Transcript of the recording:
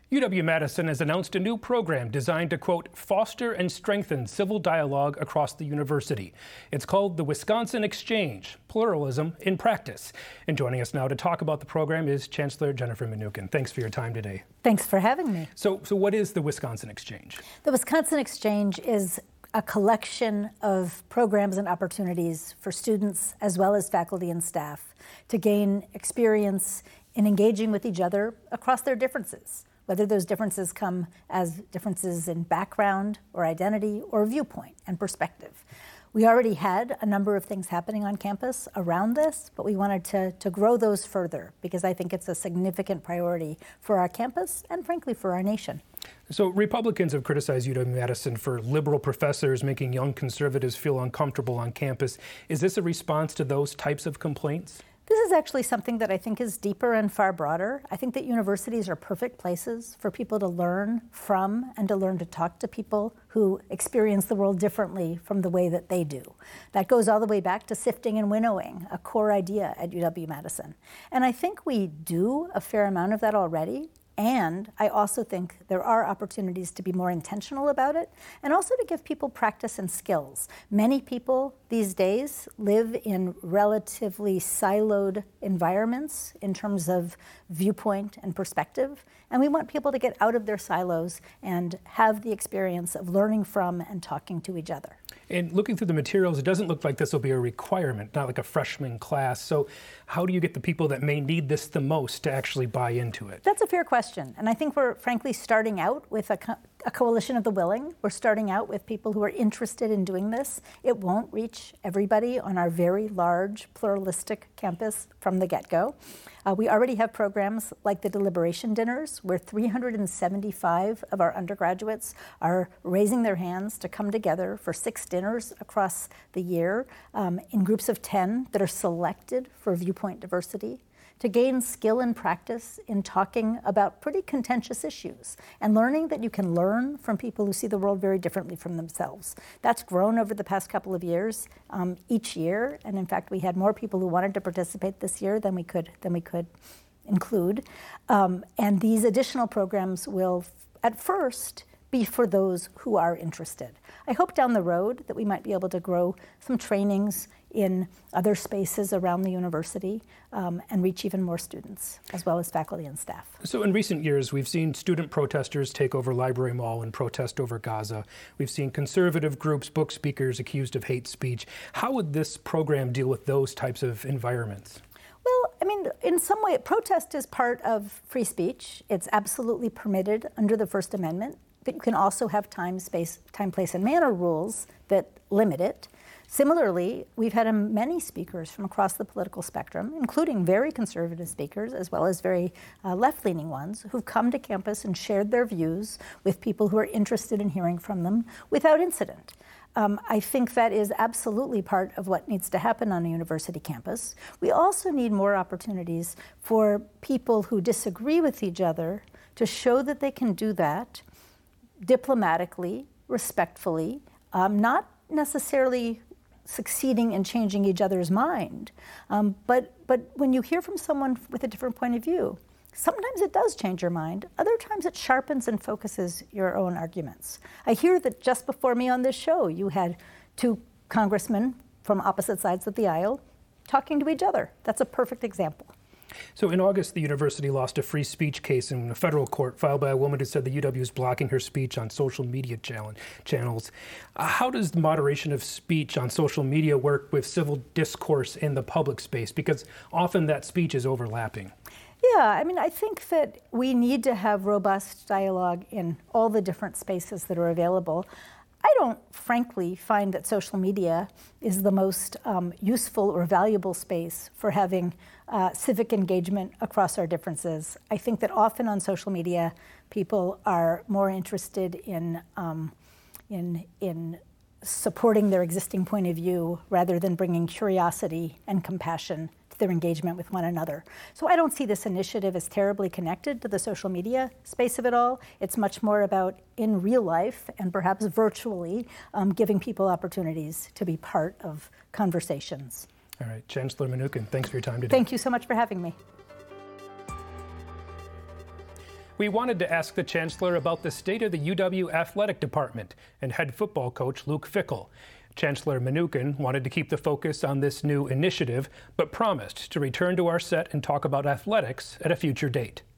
UW-Madison has announced a new program designed to, quote, foster and strengthen civil dialogue across the university. It's called the Wisconsin Exchange, Pluralism in Practice. And joining us now to talk about the program is Chancellor Jennifer Mnookin. Thanks for your time today. Thanks for having me. So what is the Wisconsin Exchange? The Wisconsin Exchange is a collection of programs and opportunities for students as well as faculty and staff to gain experience in engaging with each other across their differences, whether those differences come as differences in background or identity or viewpoint and perspective. We already had a number of things happening on campus around this, but we wanted to grow those further because I think it's a significant priority for our campus and frankly for our nation. So Republicans have criticized UW-Madison for liberal professors making young conservatives feel uncomfortable on campus. Is this a response to those types of complaints? This is actually something that I think is deeper and far broader. I think that universities are perfect places for people to learn from and to learn to talk to people who experience the world differently from the way that they do. That goes all the way back to sifting and winnowing, a core idea at UW-Madison. And I think we do a fair amount of that already. And I also think there are opportunities to be more intentional about it and also to give people practice and skills. Many people these days live in relatively siloed environments in terms of viewpoint and perspective. And we want people to get out of their silos and have the experience of learning from and talking to each other. And looking through the materials, it doesn't look like this will be a requirement, not like a freshman class. So how do you get the people that may need this the most to actually buy into it? That's a fair question. And I think we're frankly starting out with a coalition of the willing. We're starting out with people who are interested in doing this. It won't reach everybody on our very large pluralistic campus from the get-go. We already have programs like the deliberation dinners where 375 of our undergraduates are raising their hands to come together for 6 dinners across the year in groups of 10 that are selected for viewpoint diversity, to gain skill and practice in talking about pretty contentious issues and learning that you can learn from people who see the world very differently from themselves. That's grown over the past couple of years, each year, and in fact we had more people who wanted to participate this year than we could include. And these additional programs will, at first, be for those who are interested. I hope down the road that we might be able to grow some trainings in other spaces around the university and reach even more students, as well as faculty and staff. So in recent years, we've seen student protesters take over Library Mall and protest over Gaza. We've seen conservative groups, book speakers accused of hate speech. How would this program deal with those types of environments? Well, I mean, in some way, protest is part of free speech. It's absolutely permitted under the First Amendment, but you can also have time, place, and manner rules that limit it. Similarly, we've had many speakers from across the political spectrum, including very conservative speakers as well as very left-leaning ones, who've come to campus and shared their views with people who are interested in hearing from them without incident. I think that is absolutely part of what needs to happen on a university campus. We also need more opportunities for people who disagree with each other to show that they can do that diplomatically, respectfully, not necessarily succeeding in changing each other's mind. But when you hear from someone with a different point of view, sometimes it does change your mind. Other times it sharpens and focuses your own arguments. I hear that just before me on this show, you had 2 congressmen from opposite sides of the aisle talking to each other. That's a perfect example. So in August, the university lost a free speech case in a federal court filed by a woman who said the UW is blocking her speech on social media channels. How does the moderation of speech on social media work with civil discourse in the public space? Because often that speech is overlapping. Yeah, I mean, I think that we need to have robust dialogue in all the different spaces that are available. I don't, frankly, find that social media is the most useful or valuable space for having civic engagement across our differences. I think that often on social media, people are more interested in supporting their existing point of view rather than bringing curiosity and compassion to their engagement with one another. So I don't see this initiative as terribly connected to the social media space of it all. It's much more about, in real life and perhaps virtually, giving people opportunities to be part of conversations. All right, Chancellor Mnookin, thanks for your time today. Thank you so much for having me. we wanted to ask the Chancellor about the state of the UW athletic department and head football coach Luke Fickell. Chancellor Mnookin wanted to keep the focus on this new initiative, but promised to return to our set and talk about athletics at a future date.